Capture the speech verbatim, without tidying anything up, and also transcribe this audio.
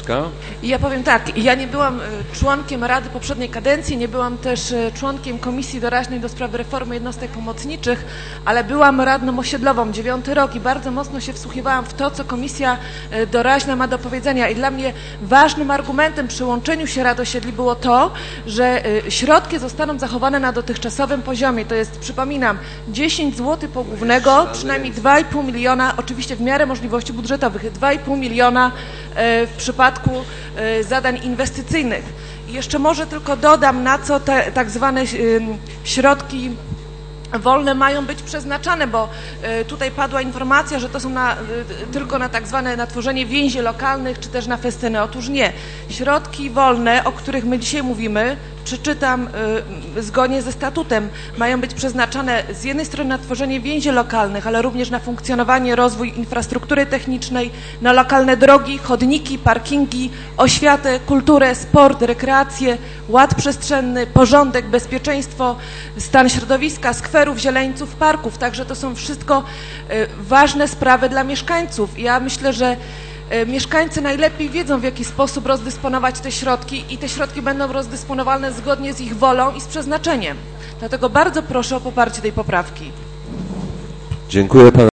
Kwiatkowska. Ja powiem tak, ja nie byłam członkiem Rady poprzedniej kadencji, nie byłam też członkiem Komisji Doraźnej do spraw reformy jednostek pomocniczych, ale byłam radną osiedlową dziewiąty rok i bardzo mocno się wsłuchiwałam w to, co Komisja Doraźna ma do powiedzenia. I dla mnie ważnym argumentem przy łączeniu się rad osiedli było to, że środki zostaną zachowane na dotychczasowym poziomie. To jest, przypominam, dziesięć złotych pogłównego, przynajmniej dwa i pół miliona, oczywiście w miarę możliwości budżetowych, dwa i pół miliona w przypadku zadań inwestycyjnych. I jeszcze może tylko dodam, na co te tak zwane środki wolne mają być przeznaczane, bo tutaj padła informacja, że to są na, tylko na tak zwane na tworzenie więzi lokalnych, czy też na festyny. Otóż nie. Środki wolne, o których my dzisiaj mówimy, przeczytam y, zgodnie ze statutem, mają być przeznaczane z jednej strony na tworzenie więzi lokalnych, ale również na funkcjonowanie, rozwój infrastruktury technicznej, na lokalne drogi, chodniki, parkingi, oświatę, kulturę, sport, rekreację, ład przestrzenny, porządek, bezpieczeństwo, stan środowiska, skwerów, zieleńców, parków. Także to są wszystko y, ważne sprawy dla mieszkańców. Ja myślę, że mieszkańcy najlepiej wiedzą, w jaki sposób rozdysponować te środki i te środki będą rozdysponowane zgodnie z ich wolą i z przeznaczeniem. Dlatego bardzo proszę o poparcie tej poprawki. Dziękuję panu.